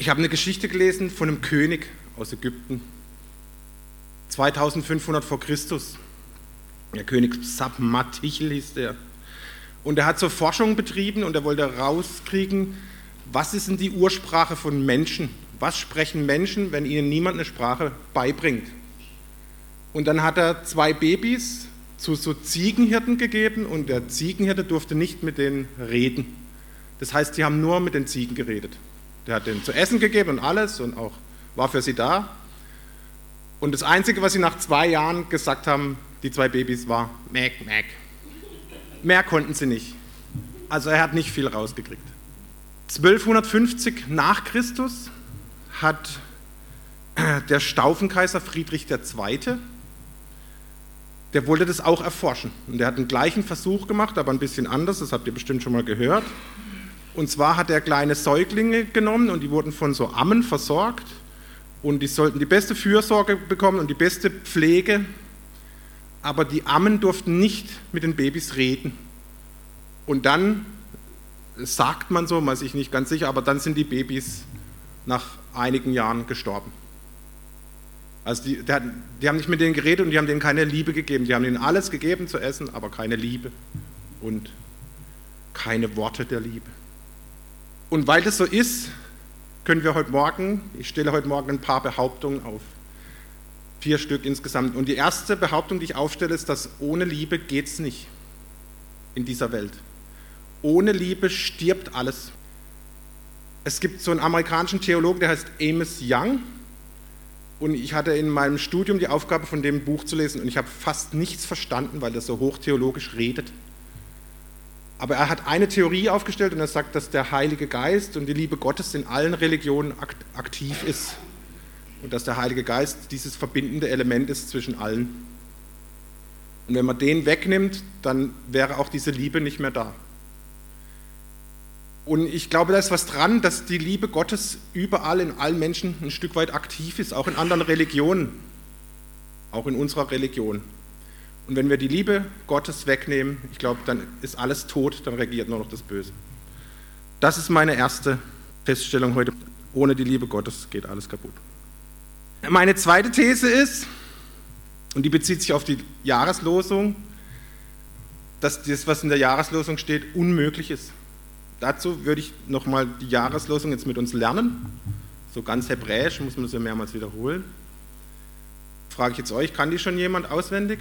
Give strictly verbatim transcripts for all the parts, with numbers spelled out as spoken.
Ich habe eine Geschichte gelesen von einem König aus Ägypten, zweitausendfünfhundert vor Christus. Der König Psamatichel hieß der. Und er hat so Forschung betrieben und er wollte rauskriegen, was ist denn die Ursprache von Menschen? Was sprechen Menschen, wenn ihnen niemand eine Sprache beibringt? Und dann hat er zwei Babys zu so Ziegenhirten gegeben und der Ziegenhirte durfte nicht mit denen reden. Das heißt, die haben nur mit den Ziegen geredet. Der hat denen zu essen gegeben und alles und auch war für sie da. Und das Einzige, was sie nach zwei Jahren gesagt haben, die zwei Babys, war Mäk, Mäk. Mehr konnten sie nicht. Also er hat nicht viel rausgekriegt. zwölfhundertfünfzig nach Christus hat der Staufenkaiser Friedrich der Zweite., der wollte das auch erforschen. Und der hat den gleichen Versuch gemacht, aber ein bisschen anders, das habt ihr bestimmt schon mal gehört. Und zwar hat er kleine Säuglinge genommen und die wurden von so Ammen versorgt und die sollten die beste Fürsorge bekommen und die beste Pflege, aber die Ammen durften nicht mit den Babys reden. Und dann, sagt man so, man ist sich nicht ganz sicher, aber dann sind die Babys nach einigen Jahren gestorben. Also die, die, die haben nicht mit denen geredet und die haben denen keine Liebe gegeben. Die haben ihnen alles gegeben zu essen, aber keine Liebe und keine Worte der Liebe. Und weil das so ist, können wir heute Morgen, ich stelle heute Morgen ein paar Behauptungen auf. Vier Stück insgesamt. Und die erste Behauptung, die ich aufstelle, ist, dass ohne Liebe geht es nicht in dieser Welt. Ohne Liebe stirbt alles. Es gibt so einen amerikanischen Theologen, der heißt Amos Young. Und ich hatte in meinem Studium die Aufgabe, von dem Buch zu lesen. Und ich habe fast nichts verstanden, weil er so hochtheologisch redet. Aber er hat eine Theorie aufgestellt und er sagt, dass der Heilige Geist und die Liebe Gottes in allen Religionen aktiv ist. Und dass der Heilige Geist dieses verbindende Element ist zwischen allen. Und wenn man den wegnimmt, dann wäre auch diese Liebe nicht mehr da. Und ich glaube, da ist was dran, dass die Liebe Gottes überall in allen Menschen ein Stück weit aktiv ist, auch in anderen Religionen, auch in unserer Religion. Und wenn wir die Liebe Gottes wegnehmen, ich glaube, dann ist alles tot, dann regiert nur noch das Böse. Das ist meine erste Feststellung heute. Ohne die Liebe Gottes geht alles kaputt. Meine zweite These ist, und die bezieht sich auf die Jahreslosung, dass das, was in der Jahreslosung steht, unmöglich ist. Dazu würde ich nochmal die Jahreslosung jetzt mit uns lernen. So ganz hebräisch, muss man das ja mehrmals wiederholen. Frage ich jetzt euch, kann die schon jemand auswendig?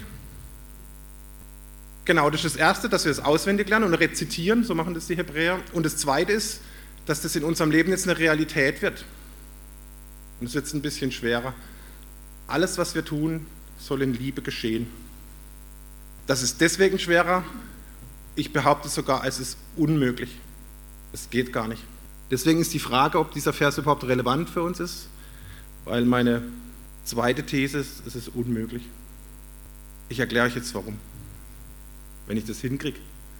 Genau, das ist das Erste, dass wir es auswendig lernen und rezitieren, so machen das die Hebräer. Und das Zweite ist, dass das in unserem Leben jetzt eine Realität wird. Und es wird jetzt ein bisschen schwerer. Alles, was wir tun, soll in Liebe geschehen. Das ist deswegen schwerer, ich behaupte sogar, es ist unmöglich. Es geht gar nicht. Deswegen ist die Frage, ob dieser Vers überhaupt relevant für uns ist, weil meine zweite These ist, es ist unmöglich. Ich erkläre euch jetzt warum, wenn ich das hinkriege.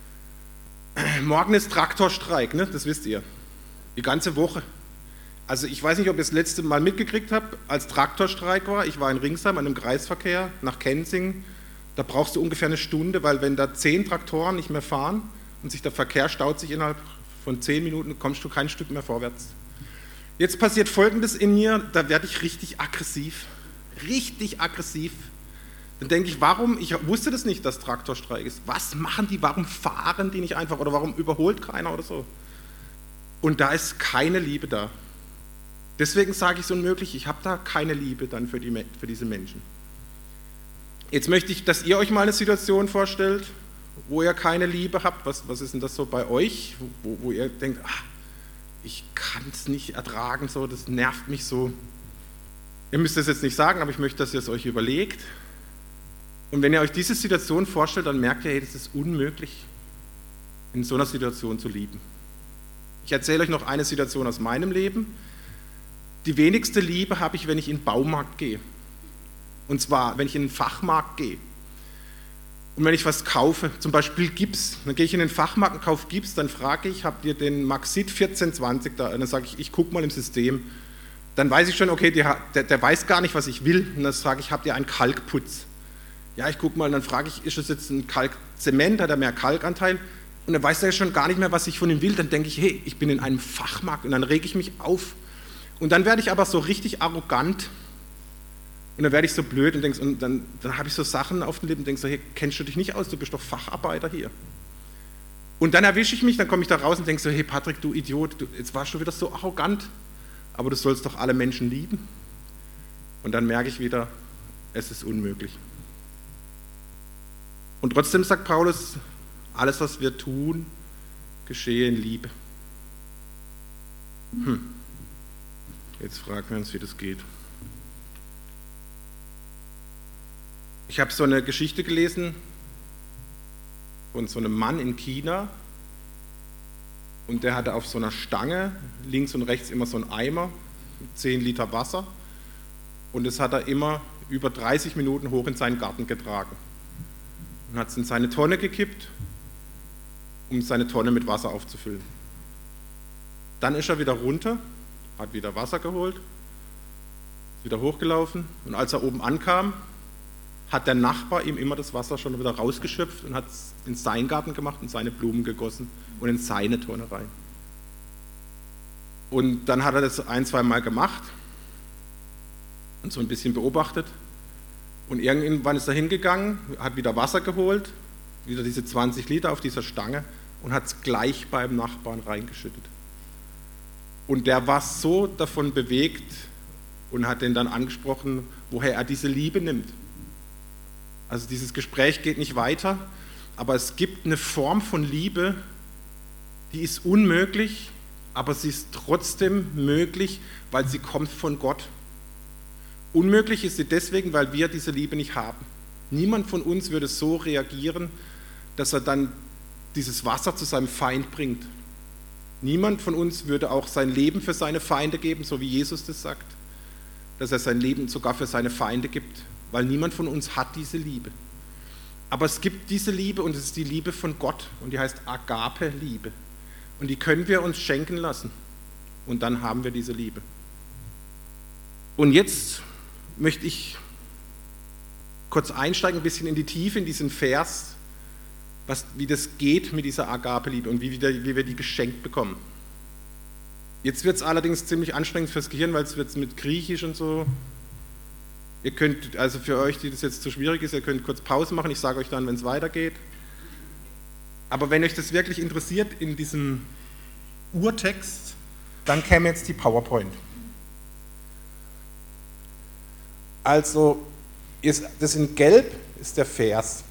Morgen ist Traktorstreik, ne? Das wisst ihr. Die ganze Woche. Also ich weiß nicht, ob ihr das letzte Mal mitgekriegt habt, als Traktorstreik war. Ich war in Ringsheim an einem Kreisverkehr nach Kenzing. Da brauchst du ungefähr eine Stunde, weil wenn da zehn Traktoren nicht mehr fahren und sich der Verkehr staut sich innerhalb von zehn Minuten, kommst du kein Stück mehr vorwärts. Jetzt passiert Folgendes in mir, da werde ich richtig aggressiv. Richtig aggressiv. Dann denke ich, warum, ich wusste das nicht, dass Traktorstreik ist. Was machen die, warum fahren die nicht einfach oder warum überholt keiner oder so? Und da ist keine Liebe da. Deswegen sage ich es unmöglich, ich habe da keine Liebe dann für, die, für diese Menschen. Jetzt möchte ich, dass ihr euch mal eine Situation vorstellt, wo ihr keine Liebe habt. Was, was ist denn das so bei euch, wo, wo ihr denkt, ach, ich kann es nicht ertragen, so, das nervt mich so. Ihr müsst es jetzt nicht sagen, aber ich möchte, dass ihr es euch überlegt. Und wenn ihr euch diese Situation vorstellt, dann merkt ihr, hey, das ist unmöglich, in so einer Situation zu lieben. Ich erzähle euch noch eine Situation aus meinem Leben. Die wenigste Liebe habe ich, wenn ich in den Baumarkt gehe. Und zwar, wenn ich in den Fachmarkt gehe. Und wenn ich was kaufe, zum Beispiel Gips, dann gehe ich in den Fachmarkt und kaufe Gips, dann frage ich, habt ihr den Maxit vierzehn zwanzig da? Und dann sage ich, ich gucke mal im System. Dann weiß ich schon, okay, der, der, der weiß gar nicht, was ich will. Und dann frage ich, habt ihr einen Kalkputz? Ja, ich gucke mal, und dann frage ich, ist es jetzt ein Kalkzement, hat er mehr Kalkanteil? Und dann weiß er schon gar nicht mehr, was ich von ihm will. Dann denke ich, hey, ich bin in einem Fachmarkt. Und dann rege ich mich auf. Und dann werde ich aber so richtig arrogant und dann werde ich so blöd und, denkst, und dann, dann habe ich so Sachen auf den Lippen und denke so, hey, kennst du dich nicht aus, du bist doch Facharbeiter hier. Und dann erwische ich mich, dann komme ich da raus und denke so, hey Patrick, du Idiot, du, jetzt warst du wieder so arrogant, aber du sollst doch alle Menschen lieben. Und dann merke ich wieder, es ist unmöglich. Und trotzdem sagt Paulus, alles, was wir tun, geschehe in Liebe. Hm. Jetzt fragen wir uns, wie das geht. Ich habe so eine Geschichte gelesen von so einem Mann in China und der hatte auf so einer Stange links und rechts immer so einen Eimer mit zehn Liter Wasser und das hat er immer über dreißig Minuten hoch in seinen Garten getragen und hat es in seine Tonne gekippt, um seine Tonne mit Wasser aufzufüllen. Dann ist er wieder runter, hat wieder Wasser geholt, ist wieder hochgelaufen und als er oben ankam, hat der Nachbar ihm immer das Wasser schon wieder rausgeschöpft und hat es in seinen Garten gemacht und seine Blumen gegossen und in seine Tonne rein. Und dann hat er das ein, zwei Mal gemacht und so ein bisschen beobachtet und irgendwann ist er hingegangen, hat wieder Wasser geholt, wieder diese zwanzig Liter auf dieser Stange und hat es gleich beim Nachbarn reingeschüttet. Und der war so davon bewegt und hat den dann angesprochen, woher er diese Liebe nimmt. Also dieses Gespräch geht nicht weiter, aber es gibt eine Form von Liebe, die ist unmöglich, aber sie ist trotzdem möglich, weil sie kommt von Gott. Unmöglich ist sie deswegen, weil wir diese Liebe nicht haben. Niemand von uns würde so reagieren, dass er dann dieses Wasser zu seinem Feind bringt. Niemand von uns würde auch sein Leben für seine Feinde geben, so wie Jesus das sagt, dass er sein Leben sogar für seine Feinde gibt, weil niemand von uns hat diese Liebe. Aber es gibt diese Liebe und es ist die Liebe von Gott und die heißt Agape-Liebe. Und die können wir uns schenken lassen und dann haben wir diese Liebe. Und jetzt möchte ich kurz einsteigen, ein bisschen in die Tiefe, in diesen Vers, was, wie das geht mit dieser Agape-Liebe und wie wir, wie wir die geschenkt bekommen. Jetzt wird es allerdings ziemlich anstrengend fürs Gehirn, weil es wird mit Griechisch und so. Ihr könnt, also für euch, die das jetzt zu schwierig ist, ihr könnt kurz Pause machen, ich sage euch dann, wenn es weitergeht. Aber wenn euch das wirklich interessiert in diesem Urtext, dann käme jetzt die PowerPoint. Also, das in Gelb ist der Vers.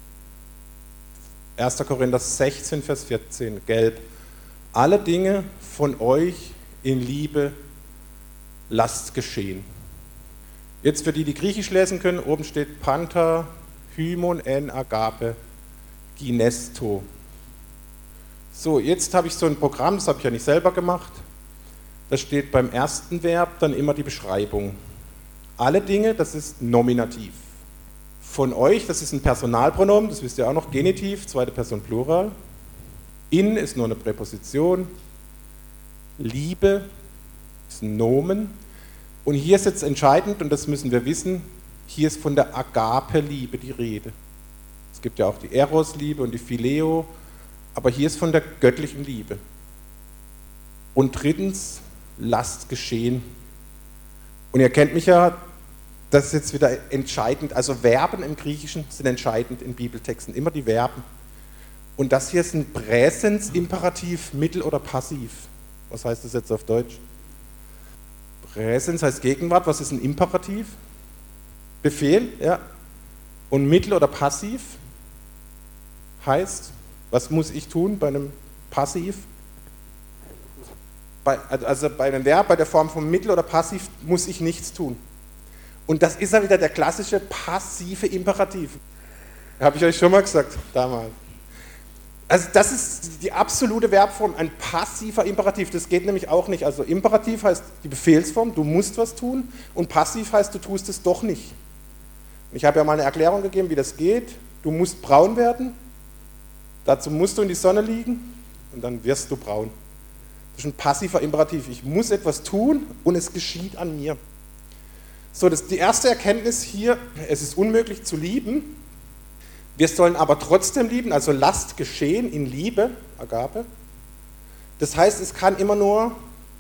erster Korinther sechzehn, Vers vierzehn, gelb. Alle Dinge von euch in Liebe lasst geschehen. Jetzt für die, die Griechisch lesen können, oben steht Panta, Hymon, en Agape, Ginesto. So, jetzt habe ich so ein Programm, das habe ich ja nicht selber gemacht. Da steht beim ersten Verb dann immer die Beschreibung. Alle Dinge, das ist Nominativ. Von euch, das ist ein Personalpronomen, das wisst ihr auch noch, Genitiv, zweite Person Plural. In ist nur eine Präposition. Liebe ist ein Nomen. Und hier ist jetzt entscheidend, und das müssen wir wissen, hier ist von der Agape-Liebe die Rede. Es gibt ja auch die Eros-Liebe und die Phileo, aber hier ist von der göttlichen Liebe. Und drittens, lasst geschehen. Und ihr kennt mich ja, das ist jetzt wieder entscheidend, also Verben im Griechischen sind entscheidend in Bibeltexten, immer die Verben. Und das hier ist ein Präsens, Imperativ, Mittel oder Passiv. Was heißt das jetzt auf Deutsch? Präsens heißt Gegenwart, was ist ein Imperativ? Befehl, ja. Und Mittel oder Passiv heißt, was muss ich tun bei einem Passiv? Bei, also bei einem Verb, bei der Form von Mittel oder Passiv muss ich nichts tun. Und das ist ja wieder der klassische passive Imperativ. Habe ich euch schon mal gesagt, damals. Also das ist die absolute Verbform, ein passiver Imperativ. Das geht nämlich auch nicht. Also Imperativ heißt die Befehlsform, du musst was tun. Und passiv heißt, du tust es doch nicht. Ich habe ja mal eine Erklärung gegeben, wie das geht. Du musst braun werden. Dazu musst du in die Sonne liegen und dann wirst du braun. Das ist ein passiver Imperativ. Ich muss etwas tun und es geschieht an mir. So, das ist die erste Erkenntnis hier, es ist unmöglich zu lieben. Wir sollen aber trotzdem lieben, also lasst geschehen in Liebe, Agape. Das heißt, es kann immer nur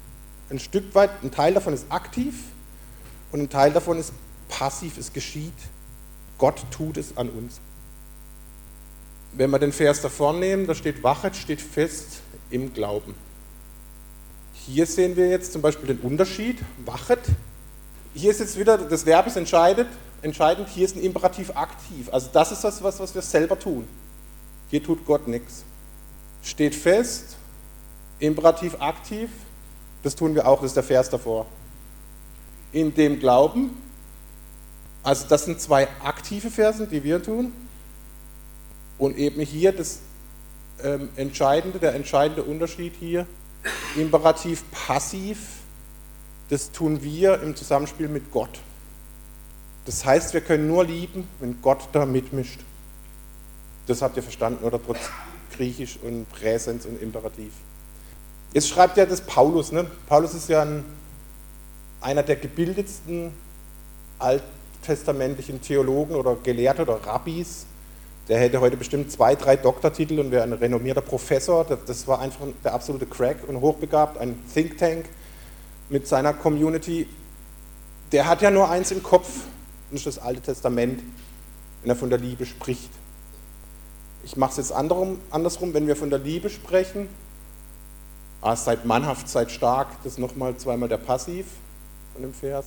ein Stück weit, ein Teil davon ist aktiv und ein Teil davon ist passiv, es geschieht. Gott tut es an uns. Wenn wir den Vers davor nehmen, da steht, wachet, steht fest im Glauben. Hier sehen wir jetzt zum Beispiel den Unterschied, wachet. Hier ist jetzt wieder, das Verb ist entscheidend, entscheidend, hier ist ein Imperativ aktiv. Also das ist das, was, was wir selber tun. Hier tut Gott nichts. Steht fest, Imperativ aktiv, das tun wir auch, das ist der Vers davor. In dem Glauben, also das sind zwei aktive Versen, die wir tun. Und eben hier das ähm, Entscheidende, der entscheidende Unterschied hier, Imperativ passiv, das tun wir im Zusammenspiel mit Gott. Das heißt, wir können nur lieben, wenn Gott da mitmischt. Das habt ihr verstanden, oder? Trotz Griechisch und Präsens und Imperativ. Jetzt schreibt ja das Paulus. Ne? Paulus ist ja ein, einer der gebildetsten alttestamentlichen Theologen oder Gelehrte oder Rabbis. Der hätte heute bestimmt zwei, drei Doktortitel und wäre ein renommierter Professor. Das war einfach der absolute Crack und hochbegabt, ein Think Tank mit seiner Community. Der hat ja nur eins im Kopf, und das ist das Alte Testament, wenn er von der Liebe spricht. Ich mache es jetzt andersrum, wenn wir von der Liebe sprechen, ah, seid mannhaft, seid stark, das ist nochmal zweimal der Passiv von dem Vers.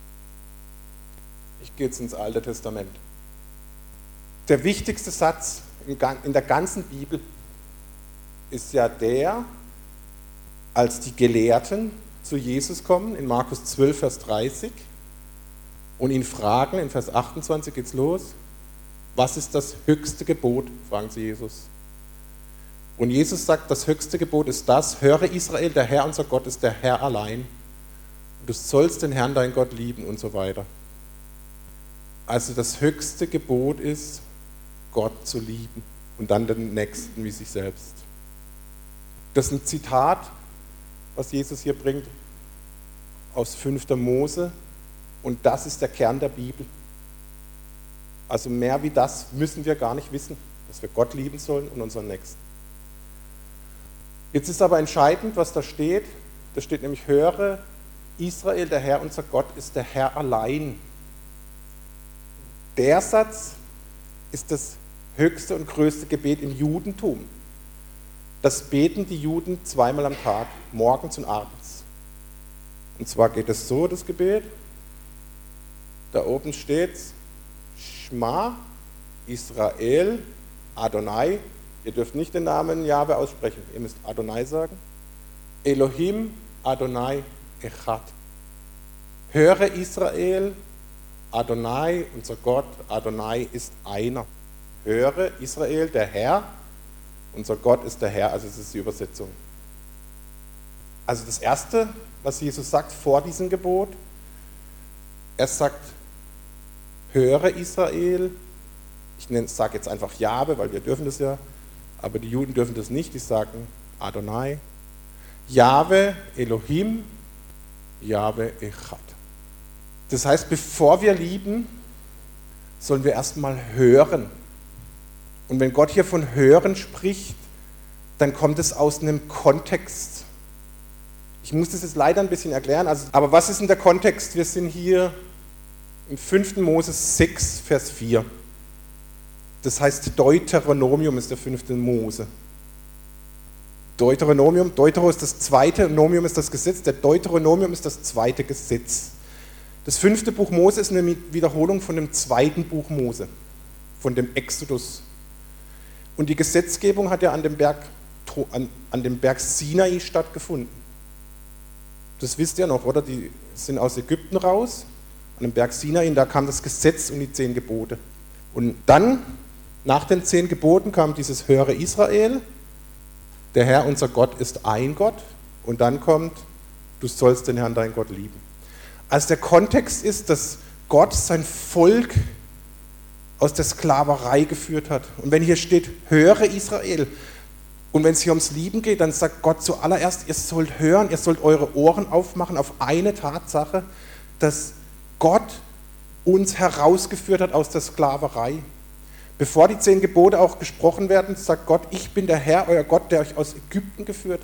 Ich gehe jetzt ins Alte Testament. Der wichtigste Satz in der ganzen Bibel ist ja der, als die Gelehrten zu Jesus kommen, in Markus zwölf, Vers dreißig, und ihn fragen, in Vers achtundzwanzig geht's los, was ist das höchste Gebot, fragen sie Jesus. Und Jesus sagt, das höchste Gebot ist das, höre Israel, der Herr unser Gott ist der Herr allein. Und du sollst den Herrn, dein Gott, lieben und so weiter. Also das höchste Gebot ist, Gott zu lieben und dann den Nächsten wie sich selbst. Das ist ein Zitat, was Jesus hier bringt, aus fünfter Mose, und das ist der Kern der Bibel. Also mehr wie das müssen wir gar nicht wissen, dass wir Gott lieben sollen und unseren Nächsten. Jetzt ist aber entscheidend, was da steht. Da steht nämlich, höre Israel, der Herr unser Gott ist der Herr allein. Der Satz ist das höchste und größte Gebet im Judentum. Das beten die Juden zweimal am Tag, morgens und abends. Und zwar geht es so, das Gebet. Da oben steht Shema Israel Adonai. Ihr dürft nicht den Namen Jahwe aussprechen, ihr müsst Adonai sagen. Elohim Adonai Echad. Höre Israel, Adonai, unser Gott, Adonai ist einer. Höre Israel, der Herr, unser Gott ist der Herr, also das ist die Übersetzung. Also das Erste, was Jesus sagt vor diesem Gebot, er sagt, höre Israel, ich sage jetzt einfach Jahwe, weil wir dürfen das ja, aber die Juden dürfen das nicht, die sagen Adonai, Jahwe, Elohim, Jahwe, Echad. Das heißt, bevor wir lieben, sollen wir erstmal hören. Und wenn Gott hier von Hören spricht, dann kommt es aus einem Kontext. Ich muss das jetzt leider ein bisschen erklären, also, aber was ist denn der Kontext? Wir sind hier im fünften Mose sechs, Vers vier. Das heißt, Deuteronomium ist der fünfte Mose. Deuteronomium, Deutero ist das zweite, Nomium ist das Gesetz, der Deuteronomium ist das zweite Gesetz. Das fünfte Buch Mose ist eine Wiederholung von dem zweiten Buch Mose, von dem Exodus. Und die Gesetzgebung hat ja an dem Berg, an, an dem Berg Sinai stattgefunden. Das wisst ihr noch, oder? Die sind aus Ägypten raus, an dem Berg Sinai, und da kam das Gesetz und die zehn Gebote. Und dann, nach den zehn Geboten, kam dieses Höre Israel, der Herr unser Gott ist ein Gott, und dann kommt, du sollst den Herrn dein Gott lieben. Also der Kontext ist, dass Gott sein Volk aus der Sklaverei geführt hat. Und wenn hier steht, höre Israel, und wenn es hier ums Lieben geht, dann sagt Gott zuallererst, ihr sollt hören, ihr sollt eure Ohren aufmachen auf eine Tatsache, dass Gott uns herausgeführt hat aus der Sklaverei. Bevor die zehn Gebote auch gesprochen werden, sagt Gott, ich bin der Herr, euer Gott, der euch aus Ägypten geführt hat.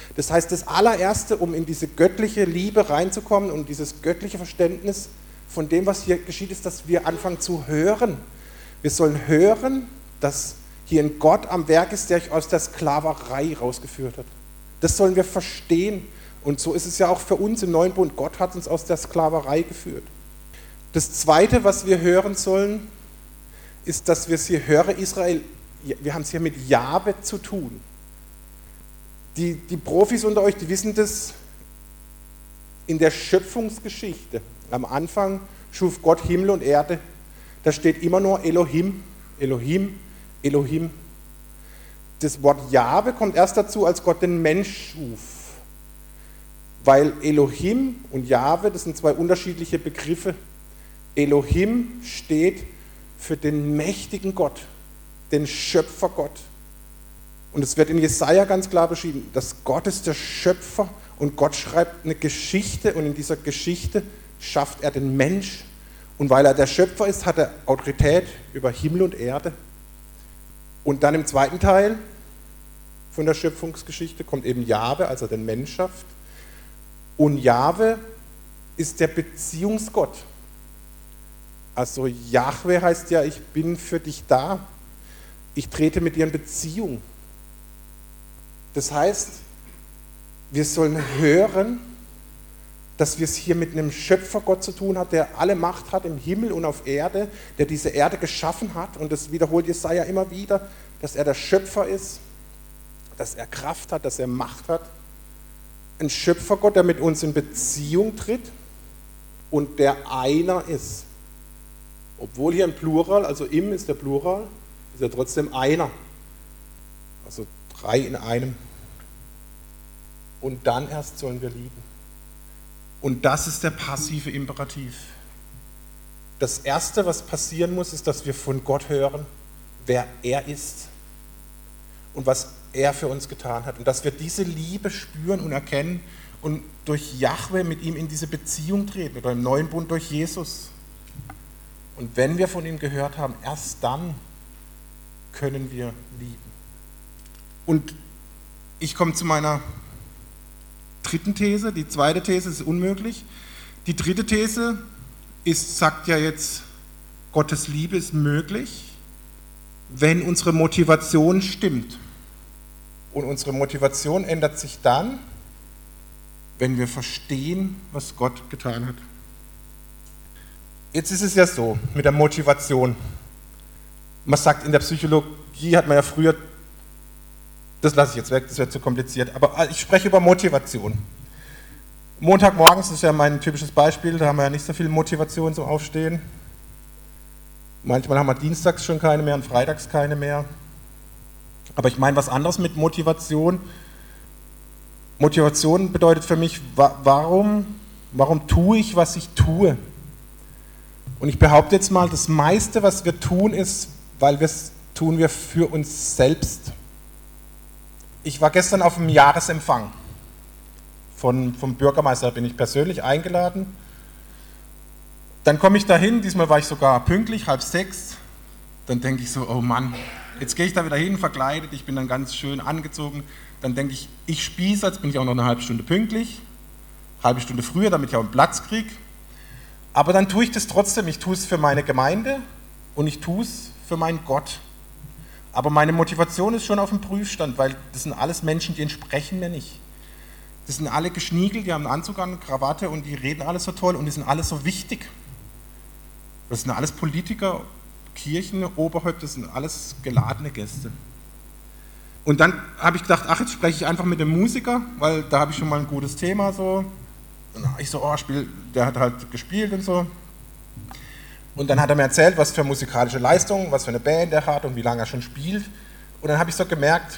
Das heißt, das allererste, um in diese göttliche Liebe reinzukommen und dieses göttliche Verständnis von dem, was hier geschieht, ist, dass wir anfangen zu hören. Wir sollen hören, dass hier ein Gott am Werk ist, der euch aus der Sklaverei rausgeführt hat. Das sollen wir verstehen. Und so ist es ja auch für uns im Neuen Bund. Gott hat uns aus der Sklaverei geführt. Das Zweite, was wir hören sollen, ist, dass wir es hier hören, Israel, wir haben es hier mit Jahwe zu tun. Die, die Profis unter euch, die wissen das, in der Schöpfungsgeschichte, am Anfang schuf Gott Himmel und Erde, da steht immer nur Elohim, Elohim, Elohim. Das Wort Jahwe kommt erst dazu, als Gott den Mensch schuf. Weil Elohim und Jahwe, das sind zwei unterschiedliche Begriffe. Elohim steht für den mächtigen Gott, den Schöpfergott. Und es wird in Jesaja ganz klar beschrieben, dass Gott ist der Schöpfer und Gott schreibt eine Geschichte und in dieser Geschichte schafft er den Mensch. Und weil er der Schöpfer ist, hat er Autorität über Himmel und Erde. Und dann im zweiten Teil von der Schöpfungsgeschichte kommt eben Jahwe, als er den Mensch schafft. Und Jahwe ist der Beziehungsgott. Also Jahwe heißt ja, ich bin für dich da. Ich trete mit dir in Beziehung. Das heißt, wir sollen hören, dass wir es hier mit einem Schöpfergott zu tun haben, der alle Macht hat im Himmel und auf Erde, der diese Erde geschaffen hat. Und das wiederholt Jesaja immer wieder, dass er der Schöpfer ist, dass er Kraft hat, dass er Macht hat. Ein Schöpfergott, der mit uns in Beziehung tritt und der einer ist. Obwohl hier ein Plural, also im ist der Plural, ist er trotzdem einer. Also drei in einem. Und dann erst sollen wir lieben. Und das ist der passive Imperativ. Das Erste, was passieren muss, ist, dass wir von Gott hören, wer er ist und was er für uns getan hat. Und dass wir diese Liebe spüren und erkennen und durch Jahwe mit ihm in diese Beziehung treten oder im neuen Bund durch Jesus. Und wenn wir von ihm gehört haben, erst dann können wir lieben. Und ich komme zu meiner dritten These. Die zweite These ist unmöglich. Die dritte These ist, sagt ja jetzt, Gottes Liebe ist möglich, wenn unsere Motivation stimmt. Und unsere Motivation ändert sich dann, wenn wir verstehen, was Gott getan hat. Jetzt ist es ja so, mit der Motivation. Man sagt, in der Psychologie hat man ja früher, das lasse ich jetzt weg, das wird zu kompliziert, aber ich spreche über Motivation. Montagmorgens ist ja mein typisches Beispiel, da haben wir ja nicht so viel Motivation zum Aufstehen. Manchmal haben wir dienstags schon keine mehr und freitags keine mehr. Aber ich meine was anderes mit Motivation. Motivation bedeutet für mich, warum, warum tue ich, was ich tue? Und ich behaupte jetzt mal, das meiste, was wir tun, ist, weil wir es tun wir für uns selbst. Ich war gestern auf einem Jahresempfang. Von, vom Bürgermeister bin ich persönlich eingeladen. Dann komme ich dahin, diesmal war ich sogar pünktlich, halb sechs. Dann denke ich so, oh Mann, jetzt gehe ich da wieder hin, verkleidet, ich bin dann ganz schön angezogen. Dann denke ich, ich spieße, jetzt bin ich auch noch eine halbe Stunde pünktlich, halbe Stunde früher, damit ich auch einen Platz kriege. Aber dann tue ich das trotzdem, ich tue es für meine Gemeinde und ich tue es für meinen Gott. Aber meine Motivation ist schon auf dem Prüfstand, weil das sind alles Menschen, die entsprechen mir nicht. Das sind alle geschniegelt, die haben einen Anzug an, Krawatte und die reden alles so toll und die sind alles so wichtig. Das sind alles Politiker, Kirchen, Oberhäupter, das sind alles geladene Gäste. Und dann habe ich gedacht, ach, jetzt spreche ich einfach mit dem Musiker, weil da habe ich schon mal ein gutes Thema. So. Und ich so, oh, Spiel, der hat halt gespielt und so. Und dann hat er mir erzählt, was für musikalische Leistungen, was für eine Band er hat und wie lange er schon spielt. Und dann habe ich so gemerkt,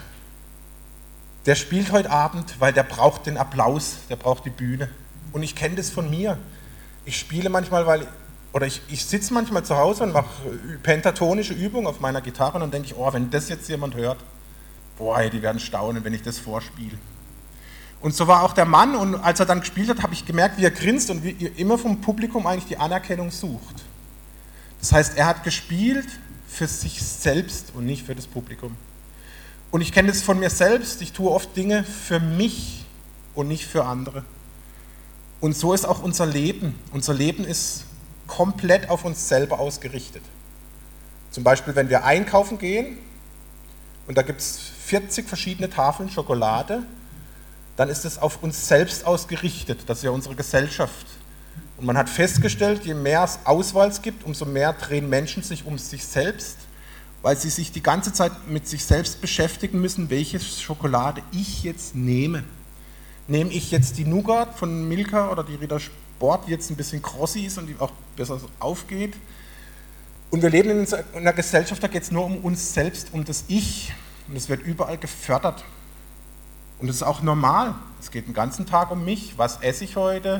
der spielt heute Abend, weil der braucht den Applaus, der braucht die Bühne. Und ich kenne das von mir. Ich spiele manchmal, weil, oder ich, ich sitze manchmal zu Hause und mache pentatonische Übungen auf meiner Gitarre und dann denke ich, oh, wenn das jetzt jemand hört, boah, die werden staunen, wenn ich das vorspiele. Und so war auch der Mann, und als er dann gespielt hat, habe ich gemerkt, wie er grinst und wie er immer vom Publikum eigentlich die Anerkennung sucht. Das heißt, er hat gespielt für sich selbst und nicht für das Publikum. Und ich kenne das von mir selbst, ich tue oft Dinge für mich und nicht für andere. Und so ist auch unser Leben. Unser Leben ist komplett auf uns selber ausgerichtet. Zum Beispiel, wenn wir einkaufen gehen und da gibt es vierzig verschiedene Tafeln Schokolade, dann ist es auf uns selbst ausgerichtet. Das ist ja unsere Gesellschaft. Und man hat festgestellt, je mehr es Auswahl es gibt, umso mehr drehen Menschen sich um sich selbst, weil sie sich die ganze Zeit mit sich selbst beschäftigen müssen, welche Schokolade ich jetzt nehme. Nehme ich jetzt die Nougat von Milka oder die Ritter Sport, die jetzt ein bisschen crossi ist und die auch besser aufgeht? Und wir leben in einer Gesellschaft, da geht es nur um uns selbst, um das Ich. Und es wird überall gefördert. Und das ist auch normal. Es geht den ganzen Tag um mich. Was esse ich heute?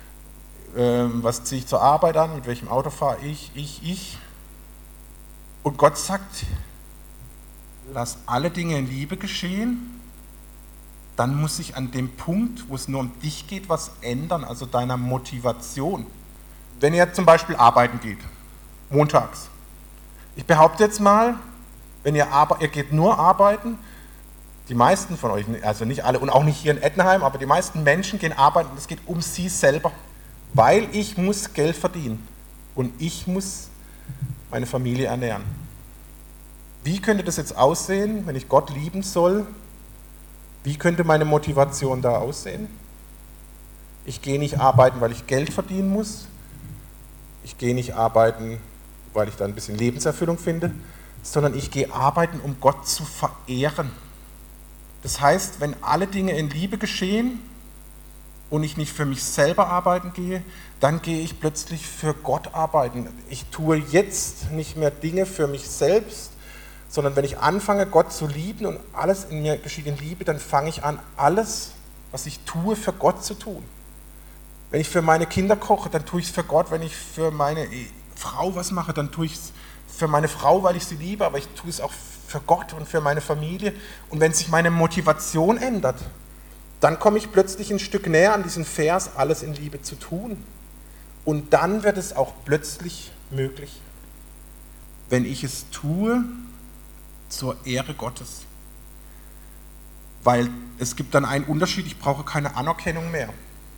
Ähm, was ziehe ich zur Arbeit an? Mit welchem Auto fahre ich? Ich, ich. Und Gott sagt, lass alle Dinge in Liebe geschehen. Dann muss sich an dem Punkt, wo es nur um dich geht, was ändern, also deiner Motivation. Wenn ihr zum Beispiel arbeiten geht, montags. Ich behaupte jetzt mal, wenn ihr, arbe- ihr geht nur arbeiten, die meisten von euch, also nicht alle und auch nicht hier in Ettenheim, aber die meisten Menschen gehen arbeiten und es geht um sie selber, weil ich muss Geld verdienen und ich muss meine Familie ernähren. Wie könnte das jetzt aussehen, wenn ich Gott lieben soll? Wie könnte meine Motivation da aussehen? Ich gehe nicht arbeiten, weil ich Geld verdienen muss. Ich gehe nicht arbeiten, weil ich da ein bisschen Lebenserfüllung finde, sondern ich gehe arbeiten, um Gott zu verehren. Das heißt, wenn alle Dinge in Liebe geschehen und ich nicht für mich selber arbeiten gehe, dann gehe ich plötzlich für Gott arbeiten. Ich tue jetzt nicht mehr Dinge für mich selbst, sondern wenn ich anfange, Gott zu lieben und alles in mir geschieht in Liebe, dann fange ich an, alles, was ich tue, für Gott zu tun. Wenn ich für meine Kinder koche, dann tue ich es für Gott. Wenn ich für meine Frau was mache, dann tue ich es für meine Frau, weil ich sie liebe, aber ich tue es auch für Gott und für meine Familie. Und wenn sich meine Motivation ändert, dann komme ich plötzlich ein Stück näher an diesen Vers, alles in Liebe zu tun. Und dann wird es auch plötzlich möglich, wenn ich es tue, zur Ehre Gottes. Weil es gibt dann einen Unterschied, ich brauche keine Anerkennung mehr.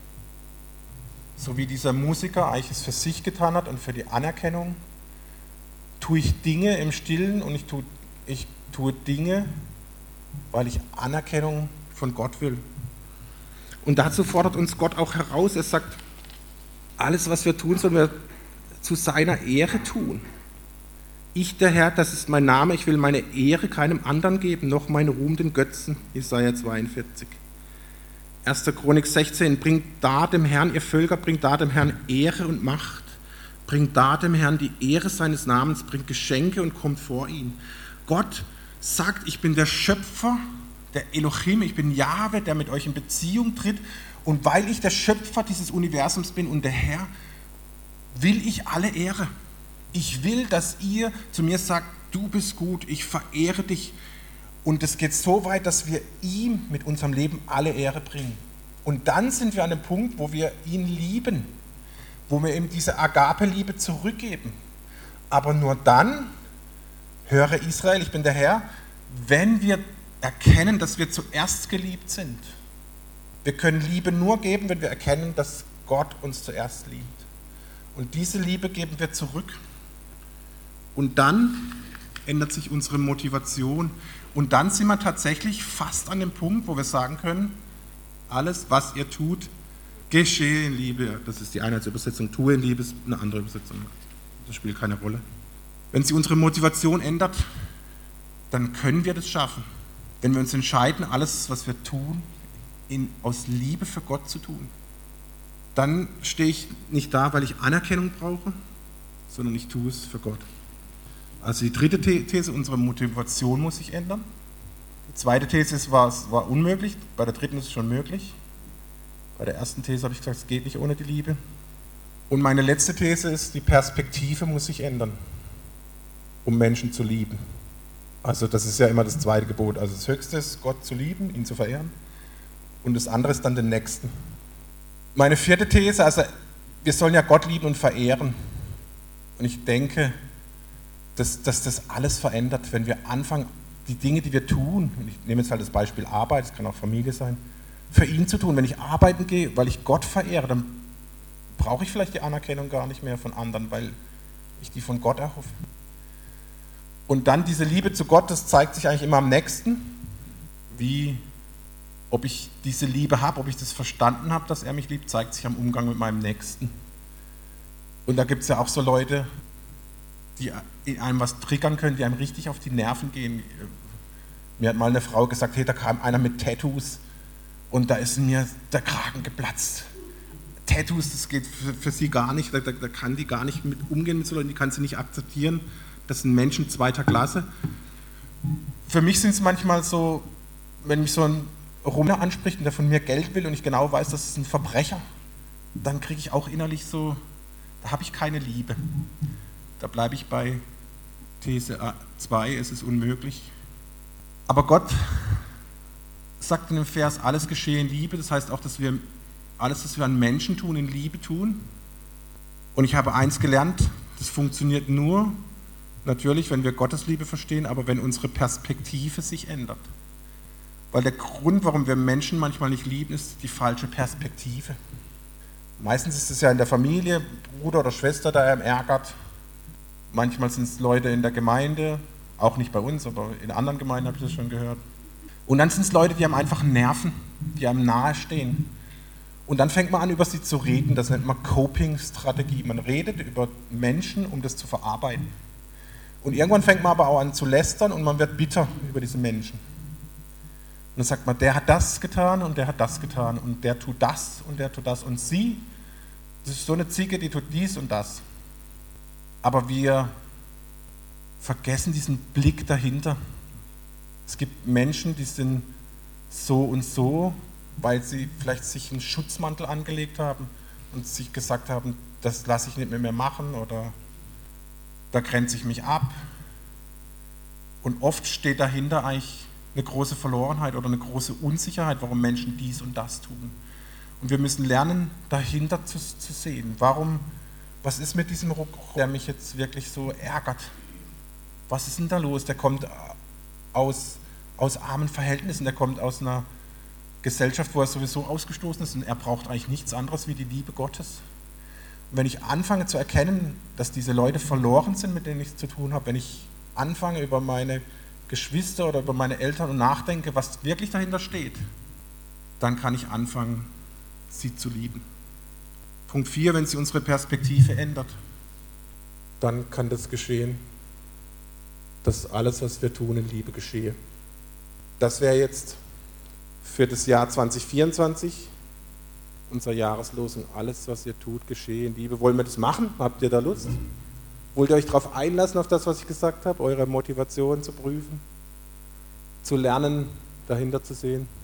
So wie dieser Musiker eigentlich es für sich getan hat und für die Anerkennung, tue ich Dinge im Stillen und ich tue, ich tue Dinge, weil ich Anerkennung von Gott will. Und dazu fordert uns Gott auch heraus, er sagt, alles was wir tun, sollen wir zu seiner Ehre tun. Ich, der Herr, das ist mein Name, ich will meine Ehre keinem anderen geben, noch meinen Ruhm den Götzen, Jesaja zweiundvierzig. erster Chronik sechzehn, bringt da dem Herrn, ihr Völker, bringt da dem Herrn Ehre und Macht, bringt da dem Herrn die Ehre seines Namens, bringt Geschenke und kommt vor ihn. Gott sagt, ich bin der Schöpfer, der Elohim, ich bin Jahwe, der mit euch in Beziehung tritt und weil ich der Schöpfer dieses Universums bin und der Herr, will ich alle Ehre. Ich will, dass ihr zu mir sagt, du bist gut, ich verehre dich. Und es geht so weit, dass wir ihm mit unserem Leben alle Ehre bringen. Und dann sind wir an dem Punkt, wo wir ihn lieben, wo wir ihm diese Agape-Liebe zurückgeben. Aber nur dann, höre Israel, ich bin der Herr, wenn wir erkennen, dass wir zuerst geliebt sind. Wir können Liebe nur geben, wenn wir erkennen, dass Gott uns zuerst liebt. Und diese Liebe geben wir zurück. Und dann ändert sich unsere Motivation. Und dann sind wir tatsächlich fast an dem Punkt, wo wir sagen können, alles, was ihr tut, geschehe in Liebe. Das ist die Einheitsübersetzung. Tue in Liebe ist eine andere Übersetzung. Das spielt keine Rolle. Wenn sich unsere Motivation ändert, dann können wir das schaffen. Wenn wir uns entscheiden, alles, was wir tun, in, aus Liebe für Gott zu tun. Dann stehe ich nicht da, weil ich Anerkennung brauche, sondern ich tue es für Gott. Also die dritte These, unsere Motivation muss sich ändern. Die zweite These ist, war, es war unmöglich, bei der dritten ist es schon möglich. Bei der ersten These habe ich gesagt, es geht nicht ohne die Liebe. Und meine letzte These ist, die Perspektive muss sich ändern, um Menschen zu lieben. Also das ist ja immer das zweite Gebot. Also das Höchste ist, Gott zu lieben, ihn zu verehren. Und das andere ist dann den Nächsten. Meine vierte These, also wir sollen ja Gott lieben und verehren. Und ich denke, dass, dass das alles verändert, wenn wir anfangen, die Dinge, die wir tun, und ich nehme jetzt halt das Beispiel Arbeit, es kann auch Familie sein, für ihn zu tun. Wenn ich arbeiten gehe, weil ich Gott verehre, dann brauche ich vielleicht die Anerkennung gar nicht mehr von anderen, weil ich die von Gott erhoffe. Und dann diese Liebe zu Gott, das zeigt sich eigentlich immer am nächsten, wie, ob ich diese Liebe habe, ob ich das verstanden habe, dass er mich liebt, zeigt sich am Umgang mit meinem Nächsten. Und da gibt es ja auch so Leute, die in einem was triggern können, die einem richtig auf die Nerven gehen. Mir hat mal eine Frau gesagt, hey, da kam einer mit Tattoos und da ist mir der Kragen geplatzt. Tattoos, das geht für, für sie gar nicht, da, da, da kann die gar nicht mit umgehen mit so Leuten, die kann sie nicht akzeptieren. Das sind Menschen zweiter Klasse. Für mich sind es manchmal so, wenn mich so ein Rumäne anspricht und der von mir Geld will und ich genau weiß, das ist ein Verbrecher, dann kriege ich auch innerlich so, da habe ich keine Liebe. Da bleibe ich bei These zwei, es ist unmöglich. Aber Gott sagt in dem Vers, alles geschehe in Liebe, das heißt auch, dass wir alles, was wir an Menschen tun, in Liebe tun. Und ich habe eins gelernt, das funktioniert nur, natürlich, wenn wir Gottes Liebe verstehen, aber wenn unsere Perspektive sich ändert. Weil der Grund, warum wir Menschen manchmal nicht lieben, ist die falsche Perspektive. Meistens ist es ja in der Familie, Bruder oder Schwester, der einem ärgert. Manchmal sind es Leute in der Gemeinde, auch nicht bei uns, aber in anderen Gemeinden habe ich das schon gehört. Und dann sind es Leute, die einem einfach nerven, die einem nahestehen. Und dann fängt man an, über sie zu reden, das nennt man Coping-Strategie. Man redet über Menschen, um das zu verarbeiten. Und irgendwann fängt man aber auch an zu lästern und man wird bitter über diese Menschen. Und dann sagt man, der hat das getan und der hat das getan und der tut das und der tut das. Und sie, das ist so eine Ziege, die tut dies und das. Aber wir vergessen diesen Blick dahinter. Es gibt Menschen, die sind so und so, weil sie vielleicht sich einen Schutzmantel angelegt haben und sich gesagt haben, das lasse ich nicht mehr, mehr machen oder da grenze ich mich ab. Und oft steht dahinter eigentlich eine große Verlorenheit oder eine große Unsicherheit, warum Menschen dies und das tun. Und wir müssen lernen, dahinter zu, zu sehen. Warum, was ist mit diesem Ruck, der mich jetzt wirklich so ärgert? Was ist denn da los? Der kommt aus, aus armen Verhältnissen, der kommt aus einer Gesellschaft, wo er sowieso ausgestoßen ist und er braucht eigentlich nichts anderes wie die Liebe Gottes. Und wenn ich anfange zu erkennen, dass diese Leute verloren sind, mit denen ich zu tun habe, wenn ich anfange über meine Geschwister oder über meine Eltern und nachdenke, was wirklich dahinter steht, dann kann ich anfangen, sie zu lieben. Punkt vier, wenn sie unsere Perspektive ändert, dann kann das geschehen, dass alles, was wir tun, in Liebe geschehe. Das wäre jetzt für das Jahr zwanzig vierundzwanzig unser Jahreslosung, alles, was ihr tut, geschehe in Liebe. Wollen wir das machen? Habt ihr da Lust? Wollt ihr euch darauf einlassen, auf das, was ich gesagt habe, eure Motivation zu prüfen, zu lernen, dahinter zu sehen?